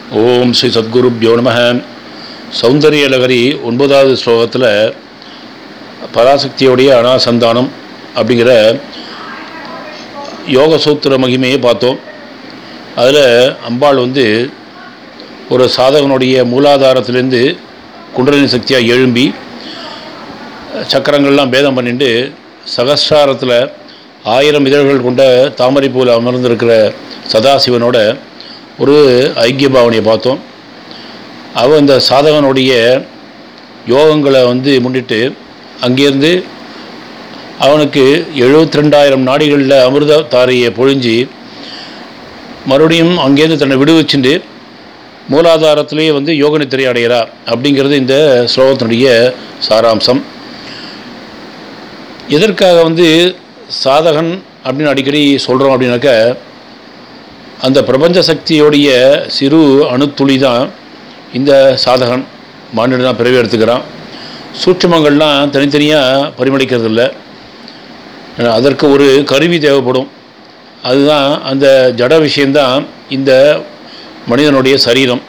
ஓம் ஸ்ரீ சத்குருப்யோ நம. சௌந்தர்யலகரி 9வது ஸ்லோகத்தில் பராசக்தியோடைய அனாசந்தானம் அப்படிங்கிற யோக சூத்திர மகிமையை பார்த்தோம். அதில் அம்பாள் ஒரு சாதகனுடைய மூலாதாரத்திலேருந்து குண்டலினி சக்தியாக எழும்பி சக்கரங்கள்லாம் பேதம் பண்ணிட்டு சகஸ்ராரத்தில் 1000 இதழ்கள் கொண்ட தாமரை பூவில் அமர்ந்திருக்கிற சதாசிவனோட ஒரு ஐக்கிய பாவனையை பார்த்தோம். அவன் இந்த சாதகனுடைய யோகங்களை முன்னிட்டு அங்கேருந்து அவனுக்கு 72,000 நாடிகளில் அமிர்த தாரையை பொழிஞ்சு மறுபடியும் அங்கேருந்து தன்னை விடுவிச்சுட்டு மூலாதாரத்திலேயே யோக நித்திரை அடைகிறா அப்படிங்கிறது இந்த ஸ்லோகத்தினுடைய சாராம்சம். எதற்காக சாதகன் அப்படின்னு அடிக்கடி சொல்கிறோம் அப்படின்னாக்க, அந்த பிரபஞ்ச சக்தியோடைய சிறு அணுத்துளி தான் இந்த சாதகன். மானிடன் பிறவி எடுத்துக்கிறான். சூட்சுமங்கள்லாம் தனித்தனியாக பரிமளிக்கிறது இல்லை. அதற்கு ஒரு கருவி தேவைப்படும். அதுதான் அந்த ஜட விஷயந்தான் இந்த மனிதனுடைய சரீரம்.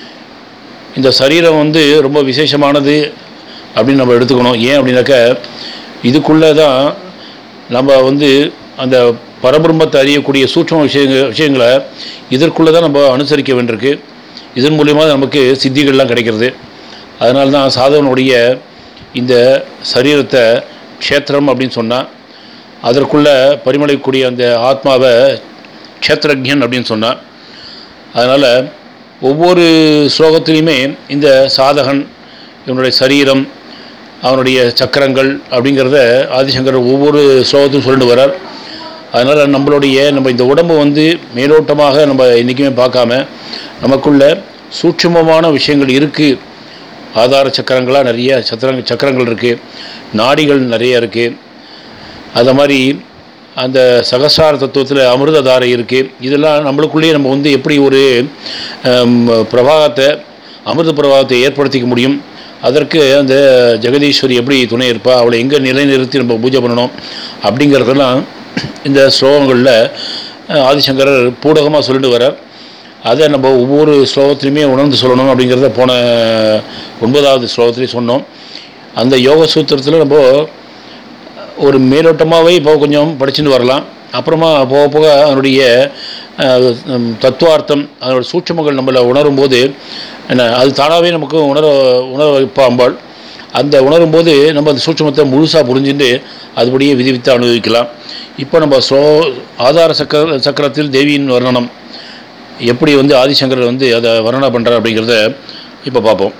இந்த சரீரம் ரொம்ப விசேஷமானது அப்படின்னு நம்ம எடுத்துக்கணும். ஏன் அப்படின்னாக்க, இதுக்குள்ளே தான் நம்ம அந்த பரபிரம்மத்தை அறியக்கூடிய சூட்சம விஷயங்களை இதற்குள்ளே தான் நம்ம அனுசரிக்க வேண்டியிருக்கு. இதன் மூலிமா நமக்கு சித்திகள்லாம் கிடைக்கிறது. அதனால தான் சாதகனுடைய இந்த சரீரத்தை க்ஷேத்திரம் அப்படின்னு சொன்னால், அதற்குள்ளே பரிமளிக்கக்கூடிய அந்த ஆத்மாவை க்ஷேத்திரஜன் அப்படின்னு சொன்னான். அதனால் ஒவ்வொரு ஸ்லோகத்திலையுமே இந்த சாதகன், இவனுடைய சரீரம், அவனுடைய சக்கரங்கள் அப்படிங்கிறத ஆதிசங்கர் ஒவ்வொரு ஸ்லோகத்தையும் சொல்லிட்டு வர்றார். அதனால் நம்ம இந்த உடம்பு மேலோட்டமாக நம்ம என்றைக்குமே பார்க்காம, நமக்குள்ள சூட்சுமமான விஷயங்கள் இருக்குது. ஆதார சக்கரங்களாக நிறைய சக்கரங்கள் இருக்குது, நாடிகள் நிறைய இருக்குது. அது மாதிரி அந்த சகஸ்ரார தத்துவத்தில் அமிர்த தாரை இருக்குது. இதெல்லாம் நம்மளுக்குள்ளேயே நம்ம எப்படி ஒரு பிரவாகத்தை, அமிர்த பிரவாகத்தை ஏற்படுத்திக்க முடியும், அதற்கு அந்த ஜெகதீஸ்வரி எப்படி துணை இருப்பா, அவளை எங்கே நிலைநிறுத்தி நம்ம பூஜை பண்ணணும் அப்படிங்கிறதெல்லாம் இந்த ஸ்லோகங்களில் ஆதிசங்கரர் பூடகமாக சொல்லிட்டு வர்றார். அதை நம்ம ஒவ்வொரு ஸ்லோகத்திலையுமே உணர்ந்து சொல்லணும் அப்படிங்கிறத போன 9வது ஸ்லோகத்திலையும் சொன்னோம். அந்த யோக சூத்திரத்தில் நம்ம ஒரு மேலோட்டமாகவே இப்போ கொஞ்சம் படிச்சுட்டு வரலாம். அப்புறமா போக போக அதனுடைய தத்துவார்த்தம், அதனோட சூட்சமங்கள் நம்மளை உணரும்போது அது தானாகவே நமக்கு உணர வைப்பாம்பாள். அந்த உணரும்போது நம்ம அந்த சூட்சமத்தை முழுசாக புரிஞ்சுட்டு அதுபடியே விதிவித்து அனுபவிக்கலாம். இப்போ நம்ம ஆதார சக்கரத்தில் தேவியின் வர்ணனம் எப்படி ஆதிசங்கர் அதை வர்ணனை பண்ணுறார் அப்படிங்கிறத இப்போ பார்ப்போம்.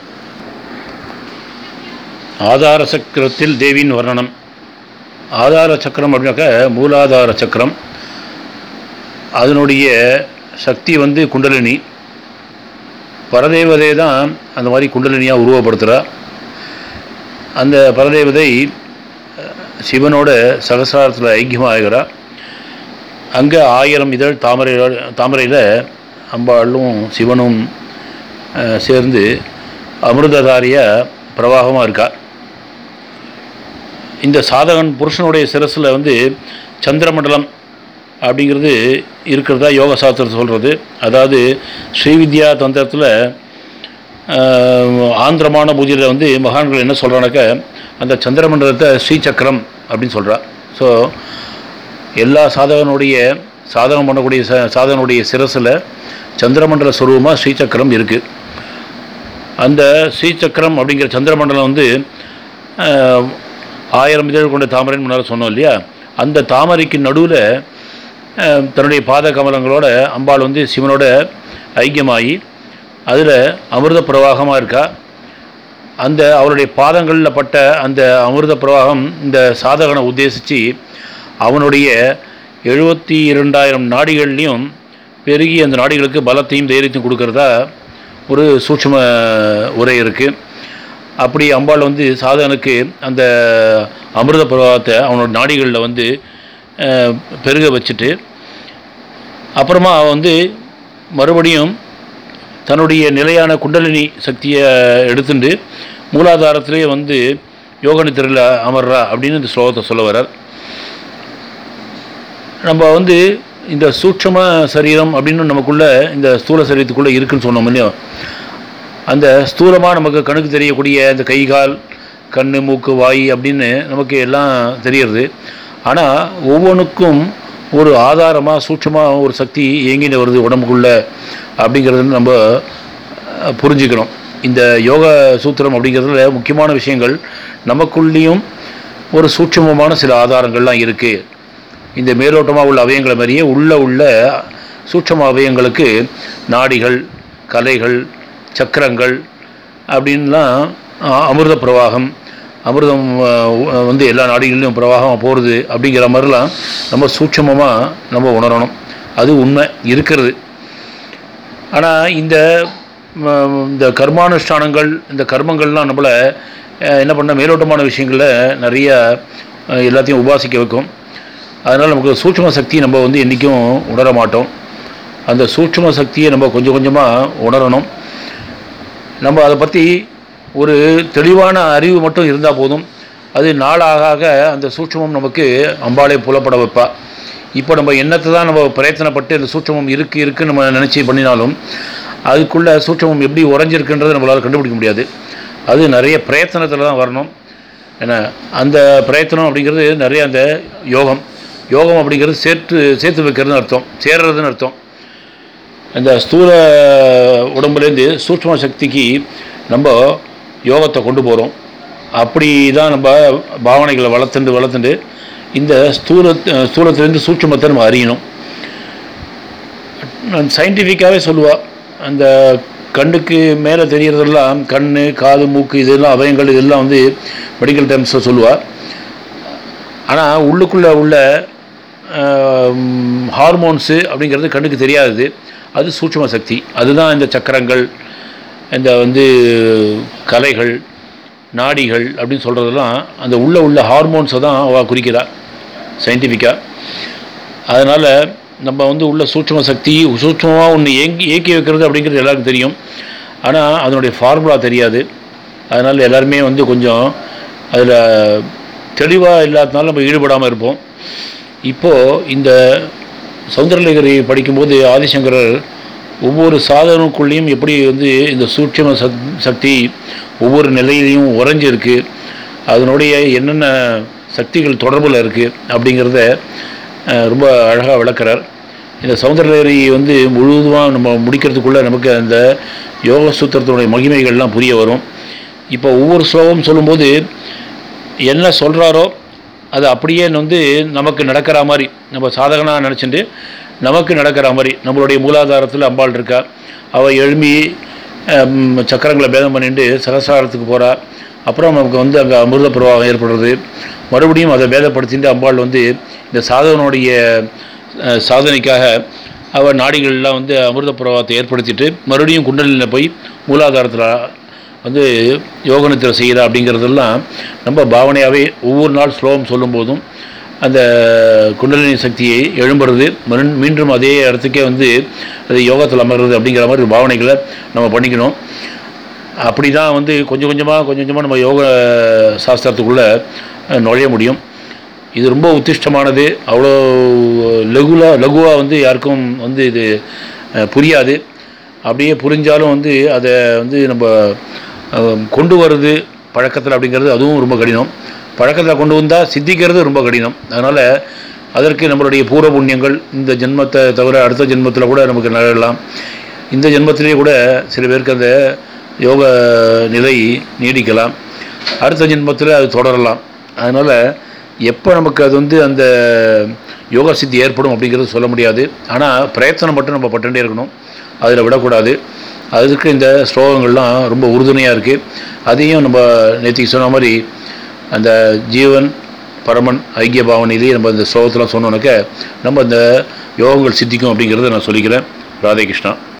ஆதார சக்கரத்தில் தேவியின் வர்ணனம். ஆதார சக்கரம் அப்படின்னாக்க மூலாதார சக்கரம். அதனுடைய சக்தி குண்டலினி. பரதேவதை தான் அந்த மாதிரி குண்டலினியாக உருவப்படுத்துகிறார். அந்த பரதேவதை சிவனோட சகஸ்ராரத்தில் ஐக்கியமாகிறார். அங்கே 1000 இதழ் தாமரையில் அம்பாளும் சிவனும் சேர்ந்து அமிர்ததாரிய பிரவாகமாக இருக்கா. இந்த சாதகன் புருஷனுடைய சிரஸில் சந்திரமண்டலம் அப்படிங்கிறது இருக்கிறதா யோக சாஸ்திரத்தை சொல்கிறது. அதாவது ஸ்ரீவித்யா தந்திரத்தில் ஆந்திரமான பூஜையில் மகான்கள் என்ன சொல்கிறானாக்க, அந்த சந்திரமண்டலத்தை ஸ்ரீசக்கரம் அப்படின்னு சொல்கிறா. ஸோ எல்லா சாதகம் பண்ணக்கூடிய சாதகனுடைய சிரஸில் சந்திரமண்டல ஸ்வரூபமாக ஸ்ரீசக்கரம் இருக்குது. அந்த ஸ்ரீசக்கரம் அப்படிங்கிற சந்திரமண்டலம் 1000 இதழ் கொண்ட தாமரைன்னு முன்னால் சொன்னோம் இல்லையா. அந்த தாமரைக்கு நடுவில் தன்னுடைய பாத கமலங்களோட அம்பாள் சிவனோட ஐக்கியமாகி அதில் அமிர்த பிரவாகமாக இருக்கா. அந்த அவருடைய பாதங்களில் பட்ட அந்த அமிர்த பிரவாகம் இந்த சாதகனை உத்தேசித்து அவனுடைய 72,000 நாடிகள்லையும் பெருகி அந்த நாடிகளுக்கு பலத்தையும் தைரியத்தையும் கொடுக்கறதா ஒரு சூட்சும உரை இருக்குது. அப்படி அம்பாள் சாதகனுக்கு அந்த அமிர்த பிரவாகத்தை அவனோட நாடிகளில் பெருக வச்சுட்டு அப்புறமா மறுபடியும் தன்னுடைய நிலையான குண்டலினி சக்தியை எடுத்துட்டு மூலாதாரத்திலே யோக நித்திரையில் அமர்றா அப்படின்னு இந்த ஸ்லோகத்தை சொல்ல வர்றார். நம்ம இந்த சூட்சம சரீரம் அப்படின்னு நமக்குள்ள இந்த ஸ்தூல சரீரத்துக்குள்ளே இருக்குன்னு சொன்னோம் இல்லையோ, அந்த ஸ்தூலமாக நமக்கு கண்ணுக்கு தெரியக்கூடிய இந்த கை கால் கண் மூக்கு வாய் அப்படின்னு நமக்கு எல்லாம் தெரியறது. ஆனால் ஒவ்வொன்றுக்கும் ஒரு ஆதாரமாக சூட்சமாக ஒரு சக்தி இயங்கிட்டு வருது உடம்புக்குள்ளே அப்படிங்கிறது நம்ம புரிஞ்சுக்கணும். இந்த யோக சூத்திரம் அப்படிங்கிறதுல முக்கியமான விஷயங்கள் நமக்குள்ளேயும் ஒரு சூட்சமமான சில ஆதாரங்கள்லாம் இருக்குது. இந்த மேலோட்டமாக உள்ள அவயங்களை மாதிரியே உள்ள சூட்சம அவயங்களுக்கு நாடிகள், கலைகள், சக்கரங்கள் அப்படின்லாம் அமிர்த பிரவாகம், அமிர்தம் வந்து எல்லா நாடிகளிலும் பிரவாகமாக போகிறது அப்படிங்கிற மாதிரிலாம் நம்ம சூட்சமமாக நம்ம உணரணும். அது உண்மை இருக்கிறது. ஆனால் இந்த கர்மானுஷ்டானங்கள், இந்த கர்மங்கள்லாம் நம்மளை என்ன பண்ண மேலோட்டமான விஷயங்களில் நிறைய எல்லாத்தையும் உபாசிக்க வைக்கும். அதனால் நமக்கு சூட்சும சக்தி நம்ம வந்து என்றைக்கும் உணர மாட்டோம். அந்த சூட்சும சக்தியை நம்ம கொஞ்சம் கொஞ்சமாக உணரணும். நம்ம அதை பற்றி ஒரு தெளிவான அறிவு மட்டும் இருந்தால் போதும். அது நாளாக அந்த சூட்சுமம் நமக்கு அம்பாளே புலப்பட வைப்பா. இப்போ நம்ம எண்ணத்தை தான் நம்ம பிரயத்தனப்பட்டு அந்த சூட்சுமம் இருக்குன்னு நம்ம நினச்சி பண்ணினாலும் அதுக்குள்ளே சூட்சுமம் எப்படி உறைஞ்சிருக்குன்றதை நம்மளால் கண்டுபிடிக்க முடியாது. அது நிறைய பிரயத்தனத்தில் தான் வரணும். ஏன்னா அந்த பிரயத்தனம் அப்படிங்கிறது நிறைய அந்த யோகம் அப்படிங்கிறது சேர்த்து வைக்கிறதுன்னு அர்த்தம், சேர்றதுன்னு அர்த்தம். அந்த ஸ்தூல உடம்புலேருந்து சூட்சும சக்திக்கு நம்ம யோகத்தை கொண்டு போகிறோம். அப்படி தான் நம்ம பாவனைகளை வளர்த்துண்டு இந்த ஸ்தூலத்திலேருந்து சூட்சுமத்தை நம்ம அறியணும். சயின்டிஃபிக்காகவே சொல்லுவாள், அந்த கண்ணுக்கு மேலே தெரியறதெல்லாம் கண், காது, மூக்கு இதெல்லாம் அவயங்கள் இதெல்லாம் வந்து மெடிக்கல் டேர்ம்ஸில் சொல்லுவாள். ஆனால் உள்ளுக்குள்ளே உள்ள ஹார்மோன்ஸு அப்படிங்கிறது கண்ணுக்கு தெரியாதது. அது சூட்சும சக்தி. அதுதான் இந்த சக்கரங்கள், இந்த வந்து கலைகள், நாடிகள் அப்படின்னு சொல்கிறதெல்லாம் அந்த உள்ள ஹார்மோன்ஸை தான் அவள் குறிக்கிறாள் சயின்டிஃபிக்காக. அதனால் நம்ம வந்து உள்ள சூட்சும சக்தி சூட்சுமமாக ஒன்று இயக்கி வைக்கிறது அப்படிங்கிறது எல்லாருக்கும் தெரியும். ஆனால் அதனுடைய ஃபார்முலா தெரியாது. அதனால் எல்லாருமே வந்து கொஞ்சம் அதில் தெளிவாக இல்லாதனால நம்ம ஈடுபடாமல் இருப்போம். இப்போது இந்த சௌந்தரலகரி படிக்கும்போது ஆதிசங்கரர் ஒவ்வொரு சாதனக்குள்ளேயும் எப்படி வந்து இந்த சூட்சும சக்தி ஒவ்வொரு நிலையிலையும் உறைஞ்சிருக்கு, அதனுடைய என்னென்ன சக்திகள் தொடர்பில் இருக்குது அப்படிங்கிறத ரொம்ப அழகாக விளக்குறார். இந்த சௌந்தரலகரி வந்து முழுவதுமாக நம்ம முடிக்கிறதுக்குள்ளே நமக்கு அந்த யோக சூத்திரத்தினுடைய மகிமைகள்லாம் புரிய வரும். இப்போ ஒவ்வொரு ஸ்லோகம் சொல்லும்போது என்ன சொல்கிறாரோ அது அப்படியே வந்து நமக்கு நடக்கிற மாதிரி நம்ம சாதகனாக நினச்சிட்டு நமக்கு நடக்கிற மாதிரி நம்மளுடைய மூலாதாரத்தில் அம்பாள் இருக்கா. அவள் எழும்பி சக்கரங்களை பேதம் பண்ணிட்டு சகசாரத்துக்கு போகிறா. அப்புறம் நமக்கு வந்து அங்கே அமிர்த பிரவாகம் ஏற்படுறது. மறுபடியும் அதை பேதப்படுத்திட்டு அம்பாள் வந்து இந்த சாதகனுடைய சாதனைக்காக அவள் நாடிகள்லாம் வந்து அமிர்த பிரவாகத்தை ஏற்படுத்திட்டு மறுபடியும் குண்டலில் போய் மூலாதாரத்தில் வந்து யோகனத்தில் செய்கிறா. அப்படிங்கிறதெல்லாம் நம்ம பாவனையாகவே ஒவ்வொரு நாள் ஸ்லோகம் சொல்லும்போதும் அந்த குண்டலினி சக்தியை எழும்புறது, மீண்டும் அதே இடத்துக்கே வந்து அது யோகத்தில் அமர்றது அப்படிங்கிற மாதிரி பாவனைகளை நம்ம பண்ணிக்கணும். அப்படி தான் வந்து கொஞ்சம் கொஞ்சமாக நம்ம யோக சாஸ்திரத்துக்குள்ளே நுழைய முடியும். இது ரொம்ப உத்திஷ்டமானது. அவ்வளோ லகுவாக வந்து யாருக்கும் வந்து இது புரியாது. அப்படியே புரிஞ்சாலும் வந்து அதை வந்து நம்ம கொண்டு வருது பழக்கத்தில் அப்படிங்கிறது அதுவும் ரொம்ப கடினம். பழக்கத்தில் கொண்டு வந்தால் சித்திக்கிறது ரொம்ப கடினம். அதனால் அதற்கு நம்மளுடைய பூர்வ புண்ணியங்கள் இந்த ஜென்மத்தை தவிர அடுத்த ஜென்மத்தில் கூட நமக்கு நிகழலாம். இந்த ஜென்மத்திலே கூட சில பேருக்கு அந்த யோக நிலை நீடிக்கலாம், அடுத்த ஜென்மத்தில் அது தொடரலாம். அதனால் எப்போ நமக்கு அது வந்து அந்த யோக சித்தி ஏற்படும் அப்படிங்கிறது சொல்ல முடியாது. ஆனால் பிரயத்தனம் மட்டும் நம்ம பட்டுகிட்டே இருக்கணும், அதில் விடக்கூடாது. அதுக்கு இந்த ஸ்லோகங்கள்லாம் ரொம்ப உறுதுணையாக இருக்குது. அதையும் நம்ம நேற்றுக்கு சொன்ன மாதிரி அந்த ஜீவன் பரமன் ஐக்கிய பாவனையிலேயே நம்ம இந்த ஸ்லோகத்தெலாம் சொன்னோன்னாக்க நம்ம அந்த யோகங்கள் சித்திக்கும் அப்படிங்கிறத நான் சொல்லிக்கிறேன். ராதே கிருஷ்ணா.